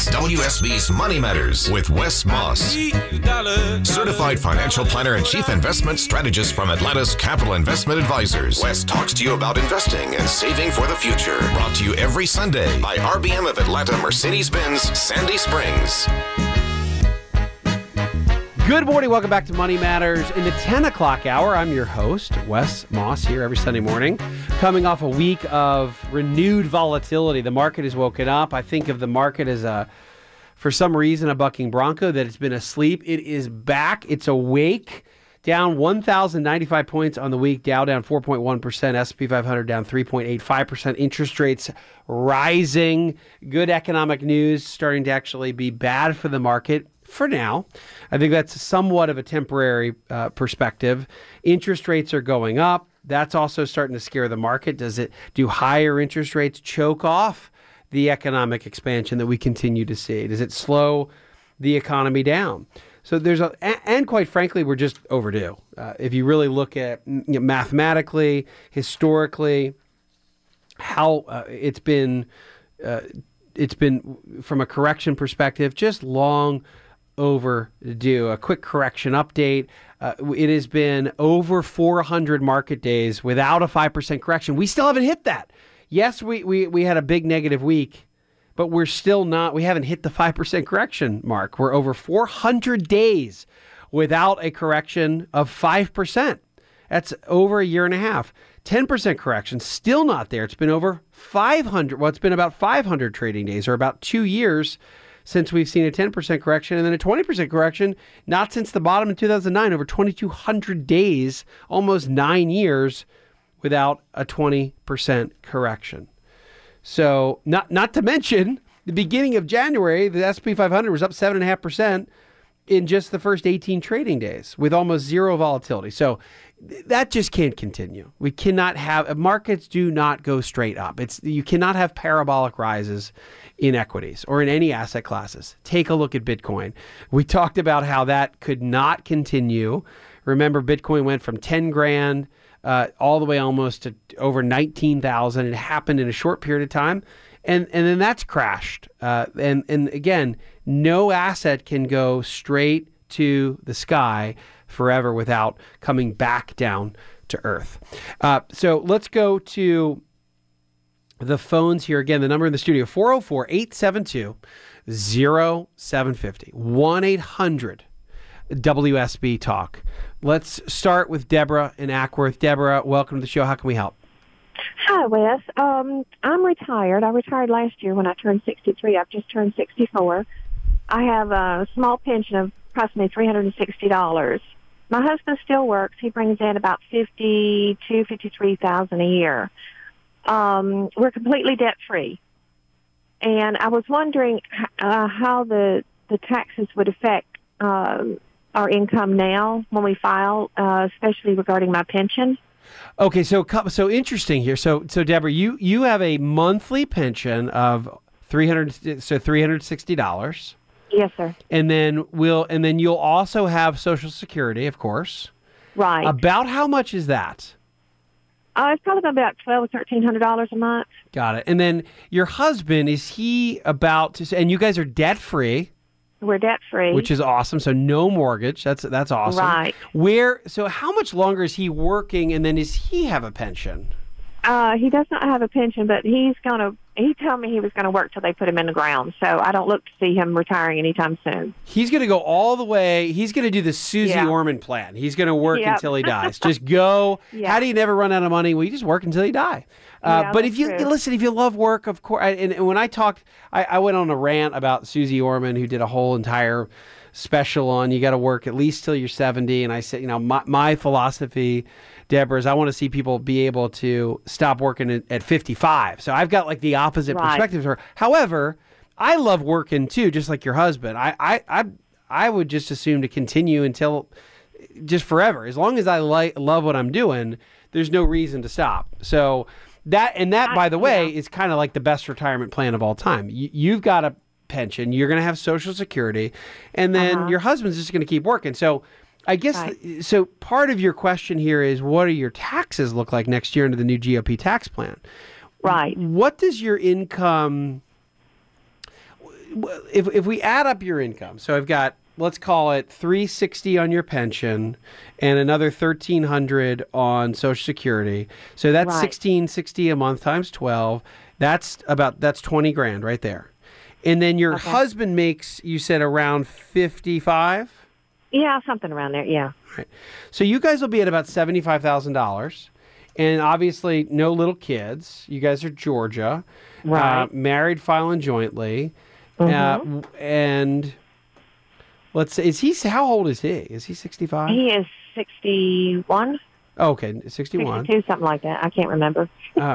It's WSB's Money Matters with Wes Moss, certified financial planner and chief investment strategist from Atlanta's Capital Investment Advisors. Wes talks to you about investing and saving for the future. Brought to you every Sunday by RBM of Atlanta Mercedes-Benz Sandy Springs. Good morning. Welcome back to Money Matters in the 10 o'clock hour. I'm your host, Wes Moss, here every Sunday morning. Coming off a week of renewed volatility. The market has woken up. I think of the market as for some reason, a bucking bronco that it's been asleep. It is back. It's awake. Down 1,095 points on the week. Dow down 4.1%. S&P 500 down 3.85%. Interest rates rising. Good economic news starting to actually be bad for the market. For now, I think that's somewhat of a temporary perspective. Interest rates are going up. That's also starting to scare the market. Do higher interest rates choke off the economic expansion that we continue to see? Does it slow the economy down? So and quite frankly, we're just overdue. If you really look at mathematically, historically, how it's been from a correction perspective, just long overdue. A quick correction update. It has been over 400 market days without a 5% correction. We still haven't hit that. Yes, we had a big negative week, but we haven't hit the 5% correction mark. We're over 400 days without a correction of 5%. That's over a year and a half. 10% correction, still not there. It's been over 500. Well, it's been about 500 trading days, or about 2 years since we've seen a 10% correction, and then a 20% correction, not since the bottom in 2009, over 2,200 days, almost 9 years without a 20% correction. So not to mention, the beginning of January, the S&P 500 was up 7.5% in just the first 18 trading days with almost zero volatility. So that just can't continue. We cannot have, markets do not go straight up. You cannot have parabolic rises in equities or in any asset classes. Take a look at Bitcoin. We talked about how that could not continue. Remember, Bitcoin went from 10 grand all the way almost to over 19,000. It happened in a short period of time. And then that's crashed. And again, no asset can go straight to the sky forever without coming back down to earth. So let's go to the phones here. Again, the number in the studio, 404-872-0750, 1-800-WSB-TALK. Let's start with Deborah in Ackworth. Deborah, welcome to the show. How can we help? Hi, Wes. I'm retired. I retired last year when I turned 63. I've just turned 64. I have a small pension of approximately $360. My husband still works. He brings in about $53,000 a year. We're completely debt-free. And I was wondering how the taxes would affect our income now when we file, especially regarding my pension. Okay, so interesting here. So Deborah, you have a monthly pension of $360. Yes, sir. And then you'll also have Social Security, of course. Right. About how much is that? It's probably about $1,200 or $1,300 a month. Got it. And then your husband, is he about to? And you guys are debt free. We're debt free, which is awesome. So no mortgage. That's awesome. Right. So how much longer is he working? And then does he have a pension? He does not have a pension, but he told me he was going to work till they put him in the ground. So I don't look to see him retiring anytime soon. He's going to go all the way. He's going to do the Susie Orman plan. He's going to work until he dies. Just go. Yeah. How do you never run out of money? Well, you just work until you die. But if you love work, of course. And when I talked, I went on a rant about Susie Orman, who did a whole entire special on you got to work at least till you're 70. And I said, my philosophy, Deborah, is I want to see people be able to stop working at 55. So I've got like the opposite perspective to her. However, I love working too, just like your husband. I would just assume to continue until just forever. As long as I love what I'm doing, there's no reason to stop. So that, by the way, is kind of like the best retirement plan of all time. You've got a pension, you're going to have Social Security, and then your husband's just going to keep working. So I guess, so part of your question here is, what do your taxes look like next year under the new GOP tax plan? Right. What does your income, if we add up your income, so I've got, let's call it $360 on your pension and another $1,300 on Social Security. So that's Right. $1,660 a month times 12. That's 20 grand right there. And then your husband makes, you said, around 55. Yeah, something around there. Yeah. Right. So you guys will be at about $75,000. And obviously, no little kids. You guys are Georgia. Right. Married, filing jointly. And let's say, how old is he? Is he 65? He is 61, Okay, 61. 62, something like that. I can't remember.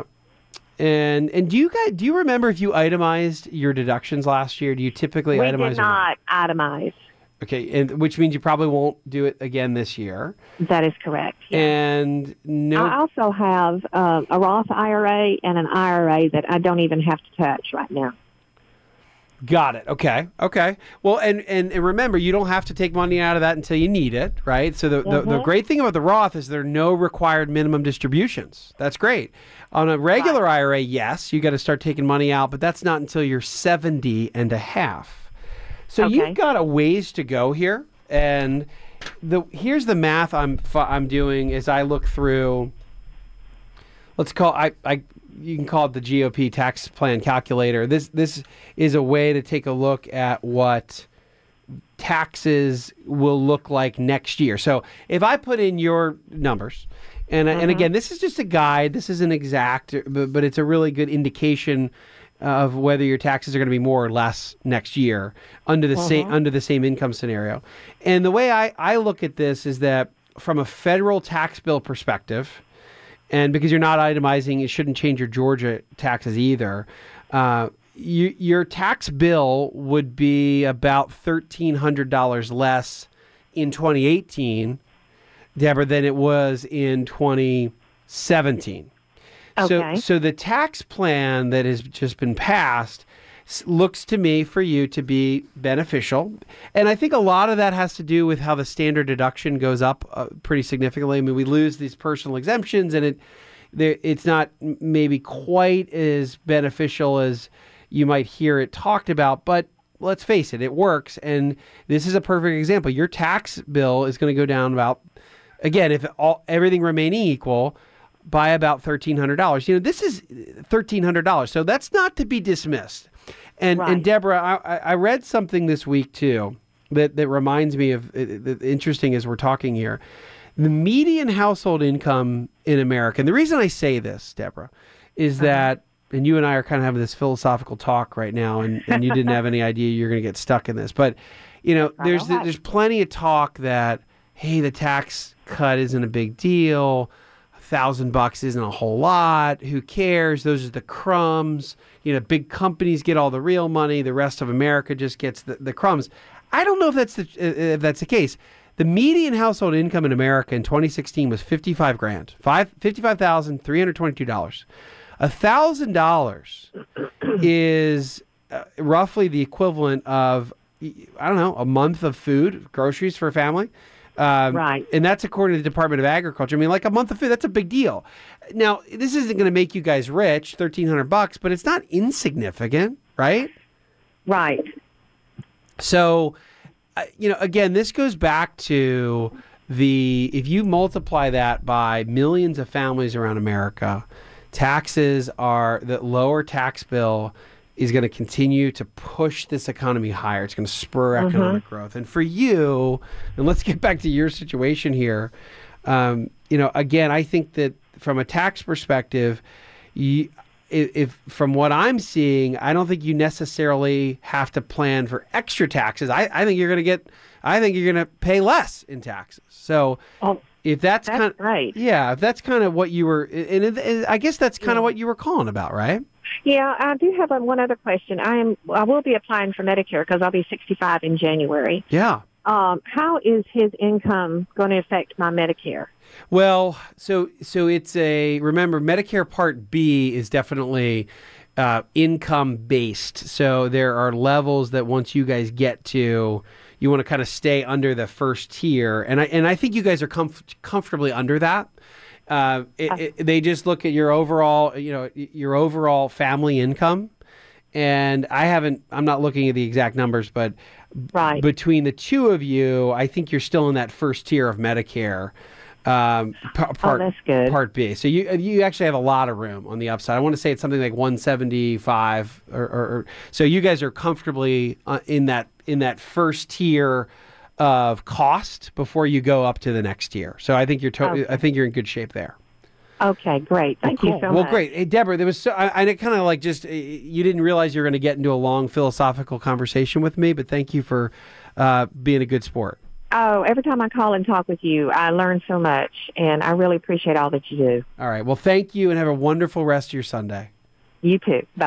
And do you remember if you itemized your deductions last year? Do you typically We itemize? did not itemize. Okay, and which means you probably won't do it again this year. That is correct. Yeah. And no. I also have a Roth IRA and an IRA that I don't even have to touch right now. Got it. Okay. Well, and remember, you don't have to take money out of that until you need it, right? So the great thing about the Roth is there are no required minimum distributions. That's great. On a regular IRA, yes, you got to start taking money out, but that's not until you're 70 and a half. So you've got a ways to go here. And here's the math I'm doing as I look through. Let's call you can call it the GOP tax plan calculator. This is a way to take a look at what taxes will look like next year. So if I put in your numbers, and again, this is just a guide. This isn't exact, but it's a really good indication of whether your taxes are going to be more or less next year under the same income scenario. And the way I look at this is that from a federal tax bill perspective, and because you're not itemizing, it shouldn't change your Georgia taxes either. Your tax bill would be about $1,300 less in 2018, Deborah, than it was in 2017. Okay. So the tax plan that has just been passed looks to me for you to be beneficial. And I think a lot of that has to do with how the standard deduction goes up pretty significantly. I mean, we lose these personal exemptions, and it's not maybe quite as beneficial as you might hear it talked about, but let's face it, it works. And this is a perfect example. Your tax bill is going to go down about, again, if everything remaining equal, by about $1,300. You know, this is $1,300, so that's not to be dismissed. And Deborah, I read something this week too that reminds me of interesting as we're talking here. The median household income in America, and the reason I say this, Deborah, is that, and you and I are kind of having this philosophical talk right now, and you didn't have any idea you're going to get stuck in this, but you know, there's plenty of talk that, hey, the tax cut isn't a big deal. $1,000 isn't a whole lot. Who cares? Those are the crumbs. You know, big companies get all the real money. The rest of America just gets the crumbs. I don't know if that's the case. The median household income in America in 2016 was $55,000, $55,322. $1,000 is roughly the equivalent of, I don't know, a month of food, groceries for a family. Right. And that's according to the Department of Agriculture. I mean, like a month of food, that's a big deal. Now, this isn't going to make you guys rich, $1,300, but it's not insignificant, right? Right. So, you know, again, this goes back to if you multiply that by millions of families around America, the lower tax bill is going to continue to push this economy higher. It's going to spur economic growth. And for you, and let's get back to your situation here, you know, again, I think that from a tax perspective, if from what I'm seeing, I don't think you necessarily have to plan for extra taxes. I think you're going to pay less in taxes. So if that's kind of right. Yeah, if that's kind of what you were, and I guess that's kind of what you were calling about, right? Yeah, I do have one other question. I will be applying for Medicare because I'll be 65 in January. Yeah. How is his income going to affect my Medicare? Well, so remember, Medicare Part B is definitely income based. So there are levels that once you guys get to, you want to kind of stay under the first tier, and I think you guys are comfortably under that. They just look at your overall family income, And I'm not looking at the exact numbers, but Right. between the two of you, I think you're still in that first tier of Medicare. That's good. Part B. So you actually have a lot of room on the upside. I want to say it's something like 175 or so you guys are comfortably in that first tier of cost before you go up to the next tier. So I think I think you're in good shape there. Okay, great. Thank you so much. Well, great. Hey, Deborah, there was I kind of like just you didn't realize you were going to get into a long philosophical conversation with me, but thank you for being a good sport. Oh, every time I call and talk with you, I learn so much, and I really appreciate all that you do. All right. Well, thank you, and have a wonderful rest of your Sunday. You too. Bye.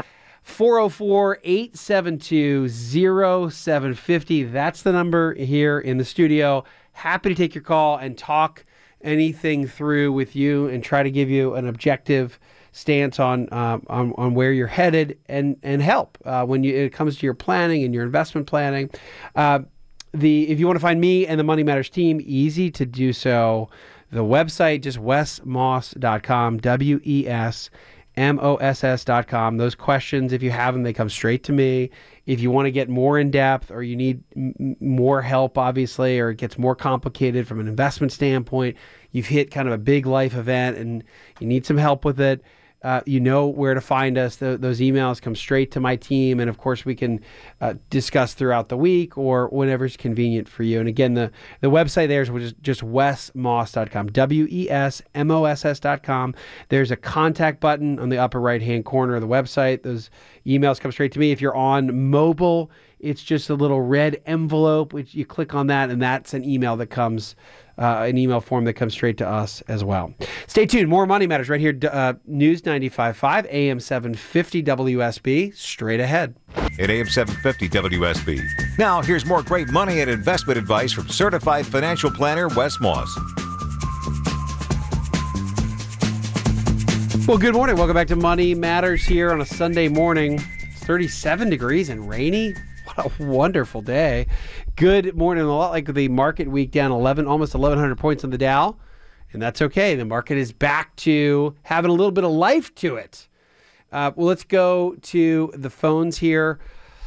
404-872-0750. That's the number here in the studio. Happy to take your call and talk anything through with you and try to give you an objective stance on where you're headed and help when it comes to your planning and your investment planning. If you want to find me and the Money Matters team, easy to do so. The website, just wesmoss.com, WESMOSS.com. Those questions, if you have them, they come straight to me. If you want to get more in depth or you need more help, obviously, or it gets more complicated from an investment standpoint, you've hit kind of a big life event and you need some help with it, you know where to find us. Those emails come straight to my team. And of course, we can discuss throughout the week or whenever's convenient for you. And again, the website there is just wesmoss.com, WESMOSS.com. There's a contact button on the upper right-hand corner of the website. Those emails come straight to me. If you're on mobile, it's just a little red envelope, which you click on that, and that's an email that comes an email form that comes straight to us as well. Stay tuned. More Money Matters right here. News 95.5, AM 750 WSB. Straight ahead. At AM 750 WSB. Now, here's more great money and investment advice from certified financial planner Wes Moss. Well, good morning. Welcome back to Money Matters here on a Sunday morning. It's 37 degrees and rainy. What a wonderful day. Good morning. A lot like the market week, down almost 1,100 points on the Dow. And that's okay. The market is back to having a little bit of life to it. Well, let's go to the phones here.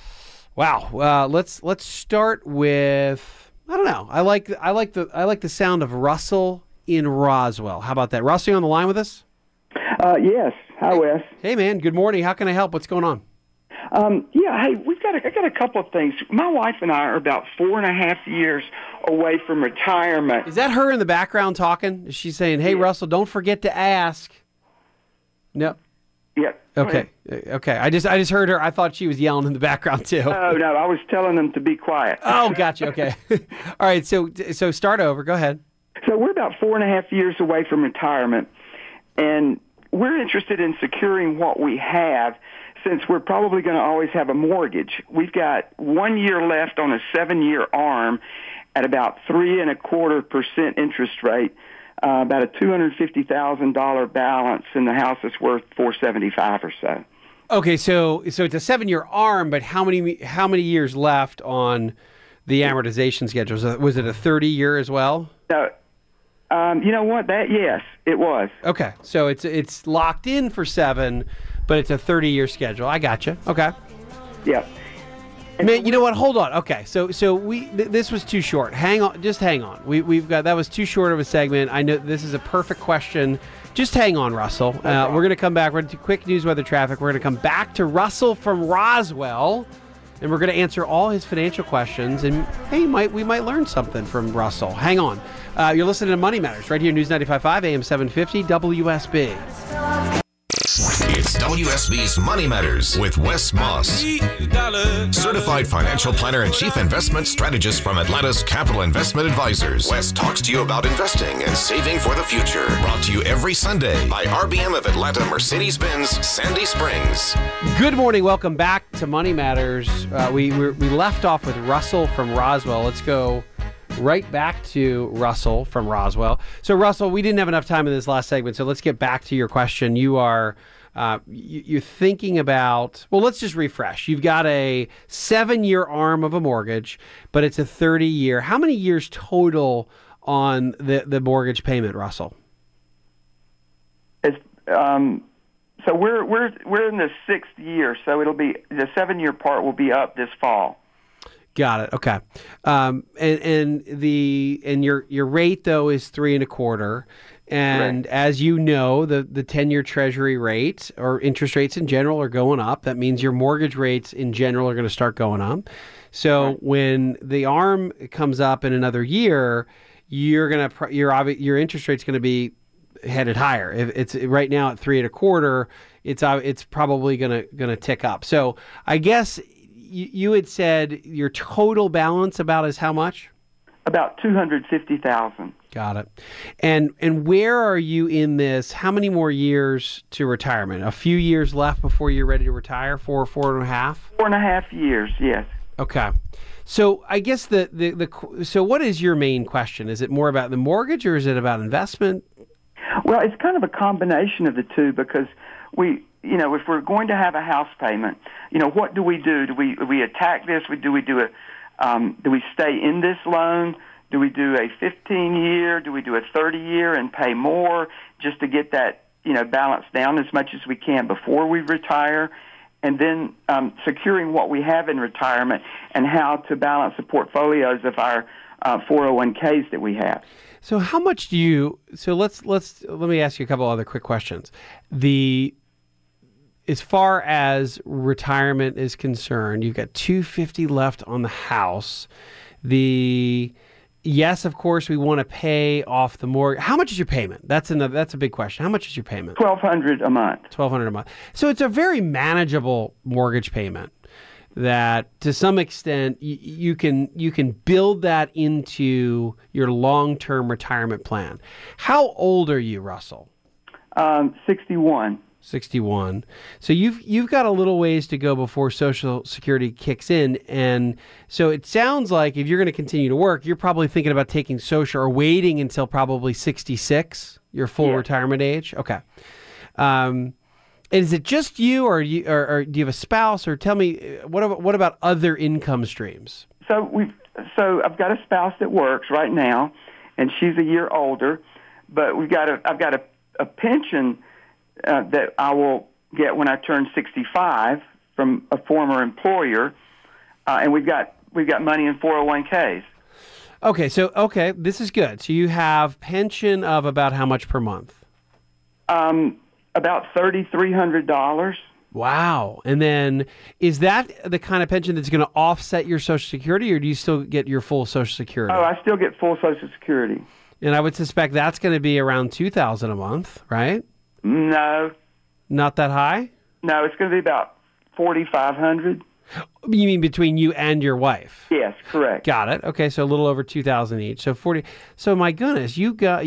Wow. Let's start with, I don't know. I like the sound of Russell in Roswell. How about that? Russell, you on the line with us? Yes. Hi, Wes. Hey, man. Good morning. How can I help? What's going on? Hey, I got a couple of things. My wife and I are about 4.5 years away from retirement. Is that her in the background talking? Is she saying, "Hey, Russell, don't forget to ask"? No. Yeah. Okay. Okay. I just heard her. I thought she was yelling in the background too. Oh no, I was telling them to be quiet. Oh, gotcha. Okay. All right. So start over. Go ahead. So we're about 4.5 years away from retirement, and we're interested in securing what we have, since we're probably going to always have a mortgage. We've got 1 year left on a 7-year ARM at about 3.25% interest rate, about a $250,000 balance, and the house is worth $475,000 or so. Okay, so it's a 7-year ARM, but how many years left on the amortization schedule? Was it a 30-year as well? No. You know what? Yes, it was. Okay, so it's locked in for 7, but it's a 30-year schedule. I gotcha. Okay. Yeah. Man, you know what? Hold on. Okay, so this was too short. Hang on. We've got that was too short of a segment. I know this is a perfect question. Just hang on, Russell. We're going to come back. We're going to do quick news, weather, traffic. We're going to come back to Russell from Roswell, and we're going to answer all his financial questions. And hey, we might learn something from Russell. Hang on. You're listening to Money Matters right here, News 95.5, AM 750, WSB. It's WSB's Money Matters with Wes Moss, certified financial planner and chief investment strategist from Atlanta's Capital Investment Advisors. Wes talks to you about investing and saving for the future. Brought to you every Sunday by RBM of Atlanta Mercedes-Benz Sandy Springs. Good morning. Welcome back to Money Matters. We left off with Russell from Roswell. Let's go right back to Russell from Roswell. So, Russell, we didn't have enough time in this last segment, so let's get back to your question. You are you're thinking about, well, let's just refresh. You've got a 7-year ARM of a mortgage, but it's a 30-year. How many years total on the mortgage payment, Russell? It's, so So we're in the 6th year, so it'll be the 7-year part will be up this fall. Got it. Okay. And your rate though is 3.25%. And Correct. as you know, the 10-year Treasury rate or interest rates in general are going up. That means your mortgage rates in general are going to start going up. So when the ARM comes up in another year, your interest rate's going to be headed higher. If it's right now at 3.25%, it's probably going to tick up. So I guess you had said your total balance about is how much? About $250,000. Got it. And where are you in this? How many more years to retirement? A few years left before you're ready to retire? 4.5? 4.5 years, yes. Okay. So I guess so what is your main question? Is it more about the mortgage or is it about investment? Well, it's kind of a combination of the two because if we're going to have a house payment, what do we do? Do we attack this? Do we stay in this loan? Do we do a 15-year? Do we do a 30-year and pay more just to get that, balance down as much as we can before we retire? And then securing what we have in retirement and how to balance the portfolios of our 401ks that we have. So how much let me ask you a couple other quick questions. As far as retirement is concerned, you've got $250 left on the house. Yes, of course, we want to pay off the mortgage. How much is your payment? That's a big question. How much is your payment? $1,200 a month. $1,200 a month. So it's a very manageable mortgage payment that to some extent you can build that into your long-term retirement plan. How old are you, Russell? 61. 61. So you've got a little ways to go before Social Security kicks in. And so it sounds like if you're going to continue to work, you're probably thinking about taking Social or waiting until probably 66, your full retirement age. Okay. Is it just you or do you have a spouse, or tell me what about other income streams? So I've got a spouse that works right now, and she's a year older, but I've got a pension that I will get when I turn 65 from a former employer, and we've got money in 401ks. Okay, this is good. So you have pension of about how much per month? About $3,300. Wow. And then is that the kind of pension that's going to offset your Social Security, or do you still get your full Social Security? Oh, I still get full Social Security. And I would suspect that's going to be around $2,000 a month, right? No. Not that high? No, it's going to be about $4,500. You mean between you and your wife? Yes, correct. Got it. Okay, so a little over $2,000 each. So 40. So my goodness, you've got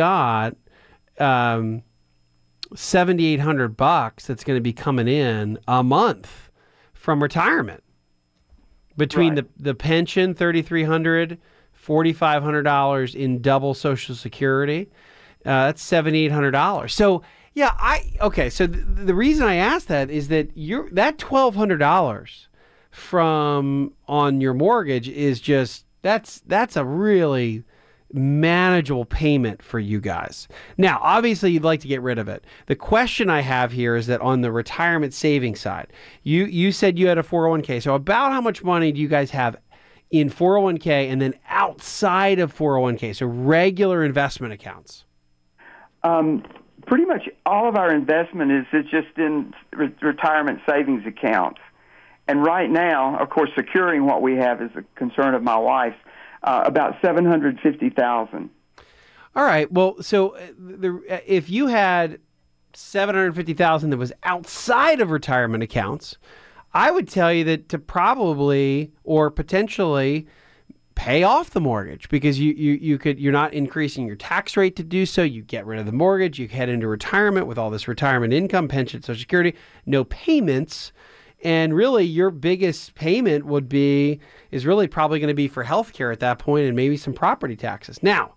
$7,800 that's going to be coming in a month from retirement. Between the pension, $3,300, $4,500 in double Social Security, that's $7,800. So so the reason I asked that is that that $1,200 from on your mortgage is just that's a really manageable payment for you guys. Now, obviously, you'd like to get rid of it. The question I have here is that on the retirement savings side, you said you had a 401k. So about how much money do you guys have in 401k and then outside of 401k, so regular investment accounts? Pretty much all of our investment is just in retirement savings accounts. And right now, of course, securing what we have is a concern of my wife's, about $750,000. All right. Well, so if you had $750,000 that was outside of retirement accounts, I would tell you that to probably or potentially pay off the mortgage, because you're not increasing your tax rate to do so. You get rid of the mortgage, you head into retirement with all this retirement income, pension, Social Security, no payments. And really your biggest payment is really probably going to be for healthcare at that point and maybe some property taxes. Now,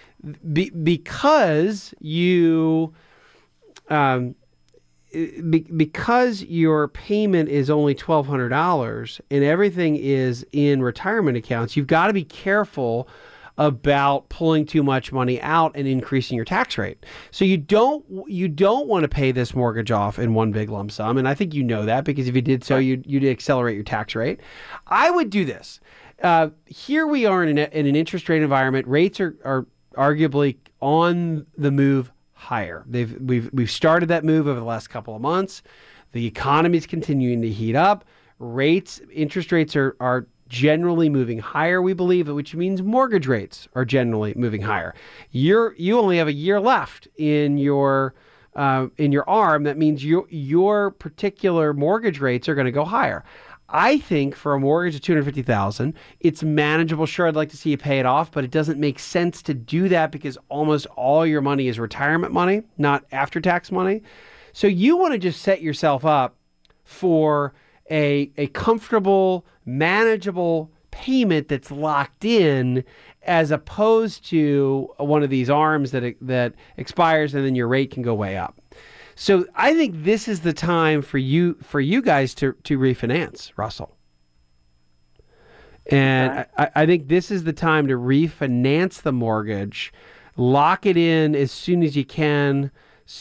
because your payment is only $1,200 and everything is in retirement accounts, you've got to be careful about pulling too much money out and increasing your tax rate. So you don't want to pay this mortgage off in one big lump sum, and I think you know that, because if you did so, you'd accelerate your tax rate. I would do this. Here we are in an interest rate environment. Rates are arguably on the move higher. We've started that move over the last couple of months. The economy is continuing to heat up. Interest rates are generally moving higher, we believe, which means mortgage rates are generally moving higher. You only have a year left in your arm. That means your particular mortgage rates are going to go higher. I think for a mortgage of $250,000, it's manageable. Sure, I'd like to see you pay it off, but it doesn't make sense to do that because almost all your money is retirement money, not after-tax money. So you want to just set yourself up for a comfortable, manageable payment that's locked in, as opposed to one of these arms that expires and then your rate can go way up. So I think this is the time for you guys to refinance, Russell. And I think this is the time to refinance the mortgage, lock it in as soon as you can,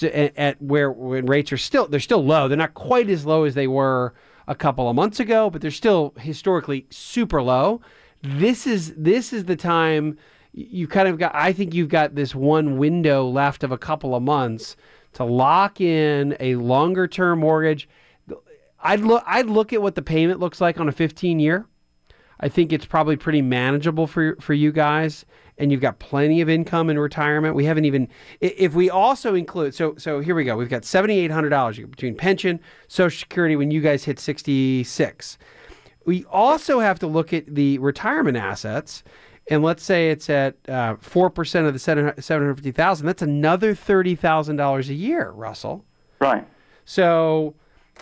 when rates are still low. They're not quite as low as they were a couple of months ago, but they're still historically super low. This is the time you kind of got. I think you've got this one window left of a couple of months to lock in a longer term mortgage. I'd look at what the payment looks like on a 15-year. I think it's probably pretty manageable for you guys, and you've got plenty of income in retirement. We haven't even, if we also include, so here we go. We've got $7,800 between pension, Social Security when you guys hit 66. We also have to look at the retirement assets. And let's say it's at 4% of the $750,000. That's another $30,000 a year, Russell. Right. So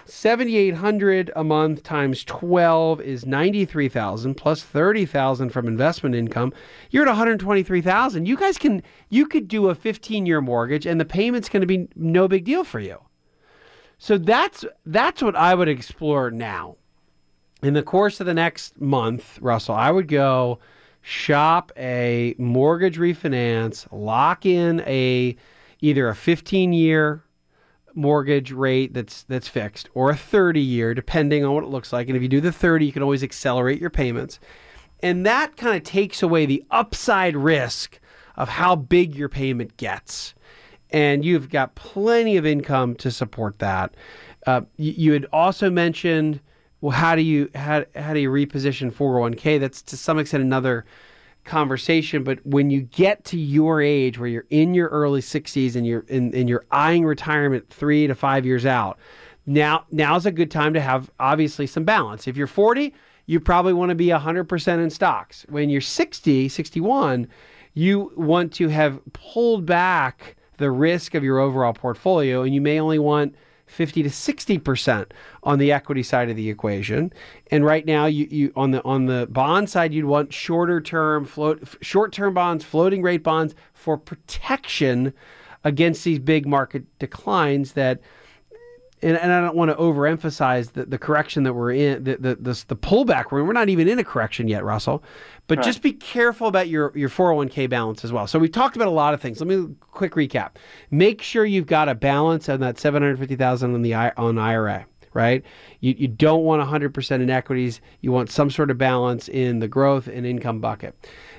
$7,800 a month times 12 is $93,000 plus $30,000 from investment income. You're at $123,000. You could do a 15-year mortgage, and the payment's going to be no big deal for you. So that's what I would explore now. In the course of the next month, Russell, I would go shop a mortgage refinance, lock in either a 15-year mortgage rate that's fixed, or a 30-year, depending on what it looks like. And if you do the 30, you can always accelerate your payments. And that kind of takes away the upside risk of how big your payment gets. And you've got plenty of income to support that. You had also mentioned, well, how do you reposition 401k? That's to some extent another conversation. But when you get to your age, where you're in your early 60s and you're eyeing retirement 3 to 5 years out, now's a good time to have obviously some balance. If you're 40, you probably want to be 100% in stocks. When you're 60, 61, you want to have pulled back the risk of your overall portfolio, and you may only want 50 to 60% on the equity side of the equation. And right now, you on the bond side, you'd want short-term bonds, floating rate bonds for protection against these big market declines that. And I don't want to overemphasize the correction that we're in, the pullback we're in. We're not even in a correction yet, Russell. But just be careful about your 401k balance as well. So we've talked about a lot of things. Let me quick recap. Make sure you've got a balance on that $750,000 on IRA, right? You don't want 100% in equities. You want some sort of balance in the growth and income bucket.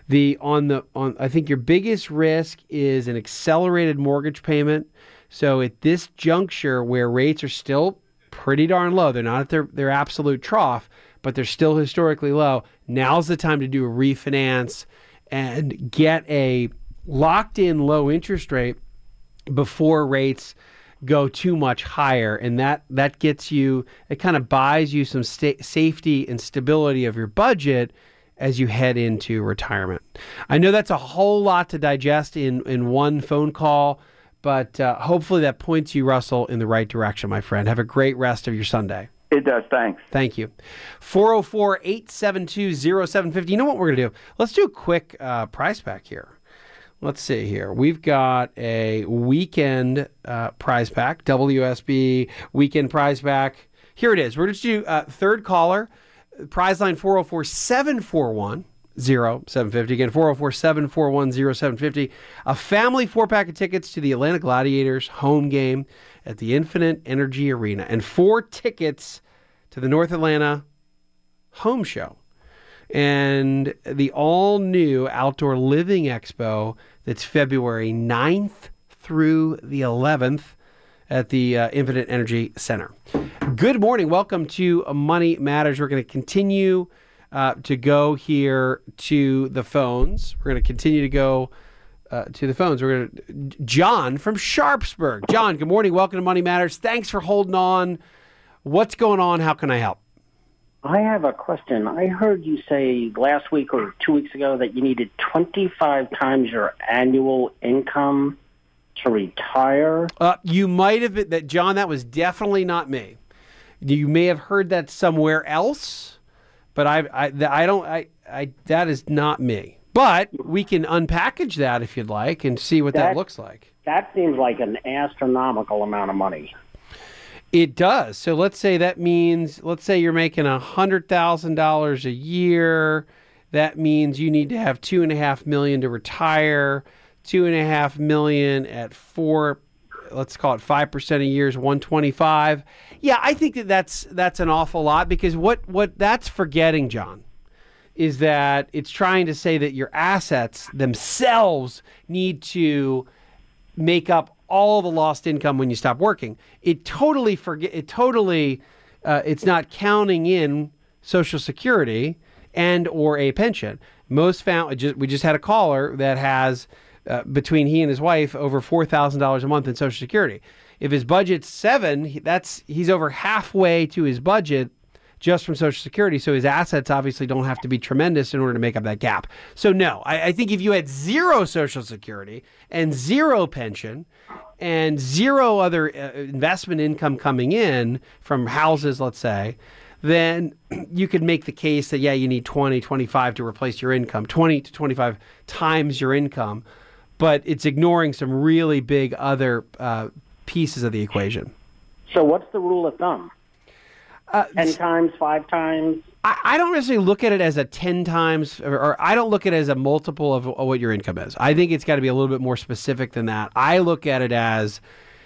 I think your biggest risk is an accelerated mortgage payment. So at this juncture where rates are still pretty darn low, they're not at their absolute trough, but they're still historically low, now's the time to do a refinance and get a locked-in low interest rate before rates go too much higher. And that gets you, it kind of buys you some safety and stability of your budget as you head into retirement. I know that's a whole lot to digest in one phone call, but hopefully that points you, Russell, in the right direction, my friend. Have a great rest of your Sunday. It does. Thanks. Thank you. 404-872-0750. You know what we're going to do? Let's do a quick prize pack here. Let's see here. We've got a weekend prize pack, WSB weekend prize pack. Here it is. We're going to do third caller, prize line 404-741. Again, 404-741-0750. A family 4-pack of tickets to the Atlanta Gladiators home game at the Infinite Energy Arena, and 4 tickets to the North Atlanta home show and the all-new Outdoor Living Expo that's February 9th through the 11th at the Infinite Energy Center. Good morning. Welcome to Money Matters. We're going to continue to go here to the phones. We're going to continue to go to the phones. John from Sharpsburg. John, good morning. Welcome to Money Matters. Thanks for holding on. What's going on? How can I help? I have a question. I heard you say last week or 2 weeks ago that you needed 25 times your annual income to retire. You might have been that, John. That was definitely not me. You may have heard that somewhere else, but that is not me. But we can unpackage that if you'd like and see what that looks like. That seems like an astronomical amount of money. It does. So let's say you're making $100,000 a year. That means you need to have $2.5 million to retire. $2.5 million at 4, let's call it 5% a year is $125. Yeah, I think that's an awful lot, because what that's forgetting, John, is that it's trying to say that your assets themselves need to make up all the lost income when you stop working. It's not counting in Social Security and or a pension. We just had a caller that has between he and his wife over $4,000 a month in Social Security. If his budget's $7,000, he's over halfway to his budget just from Social Security. So his assets obviously don't have to be tremendous in order to make up that gap. So no, I think if you had 0 Social Security and 0 pension and 0 other investment income coming in from houses, let's say, then you could make the case that, yeah, you need 20, 25 to replace your income, 20 to 25 times your income. But it's ignoring some really big other pieces of the equation. So what's the rule of thumb? 10 times, 5 times? I don't necessarily look at it as a 10 times, or I don't look at it as a multiple of what your income is. I think it's got to be a little bit more specific than that. I look at it as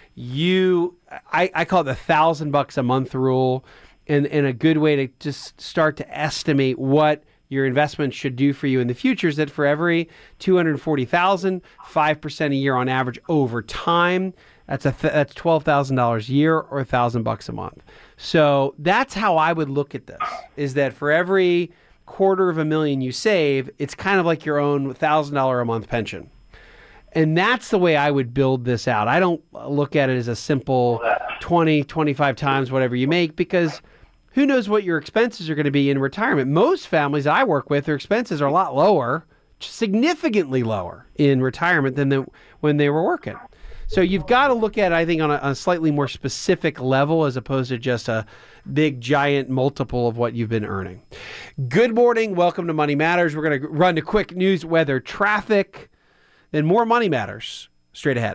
I call it the $1,000 a month rule, and a good way to just start to estimate what your investment should do for you in the future is that for every $240,000, 5% a year on average over time, that's $12,000 a year or $1,000 a month. So that's how I would look at this, is that for every $250,000 you save, it's kind of like your own $1,000 a month pension. And that's the way I would build this out. I don't look at it as a simple 20, 25 times whatever you make, because who knows what your expenses are going to be in retirement. Most families I work with, their expenses are a lot lower, significantly lower in retirement than when they were working. So you've got to look at it, I think, on a slightly more specific level as opposed to just a big, giant multiple of what you've been earning. Good morning. Welcome to Money Matters. We're going to run to quick news, weather, traffic, then more Money Matters straight ahead.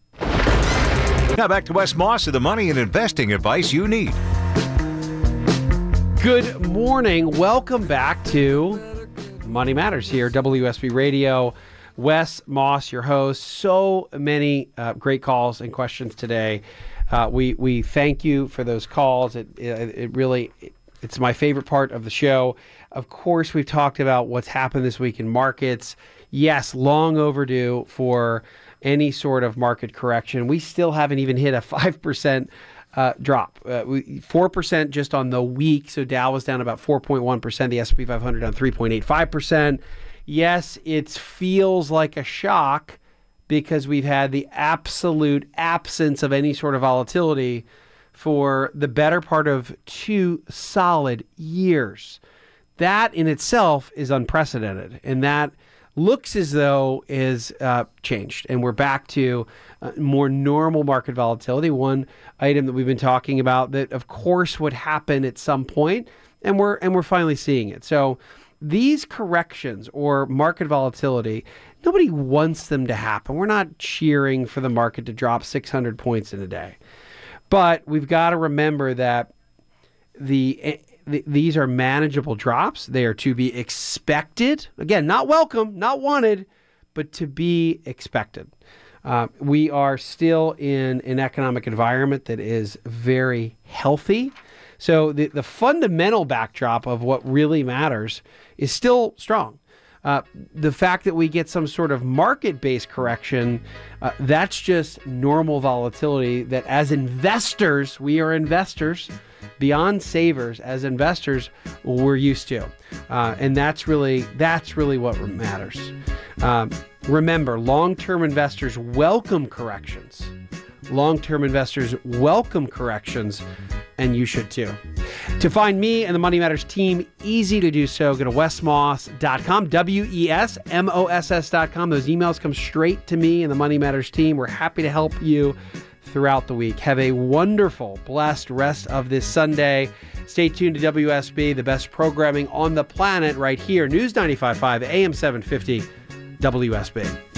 Now back to Wes Moss with the money and investing advice you need. Good morning. Welcome back to Money Matters here, WSB Radio. Wes Moss, your host. So many great calls and questions today. We thank you for those calls. It's my favorite part of the show. Of course, we've talked about what's happened this week in markets. Yes, long overdue for any sort of market correction. We still haven't even hit a 5% drop. 4% just on the week. So Dow was down about 4.1%. The S&P 500 down 3.85%. Yes, it feels like a shock because we've had the absolute absence of any sort of volatility for the better part of 2 solid years. That in itself is unprecedented, and that looks as though is changed, and we're back to more normal market volatility. One item that we've been talking about that, of course, would happen at some point, and we're finally seeing it. So these corrections or market volatility, nobody wants them to happen. We're not cheering for the market to drop 600 points in a day. But we've got to remember that the these are manageable drops. They are to be expected. Again, not welcome, not wanted, but to be expected. We are still in an economic environment that is very healthy. So the fundamental backdrop of what really matters is still strong. The fact that we get some sort of market-based correction, that's just normal volatility that as investors, we are investors, beyond savers, as investors, we're used to. And that's really what matters. Remember, long-term investors welcome corrections. Long-term investors welcome corrections, and you should too. To find me and the Money Matters team, easy to do so. Go to wesmoss.com, WESMOSS.com. Those emails come straight to me and the Money Matters team. We're happy to help you throughout the week. Have a wonderful, blessed rest of this Sunday. Stay tuned to WSB, the best programming on the planet right here. News 95.5, AM 750, WSB.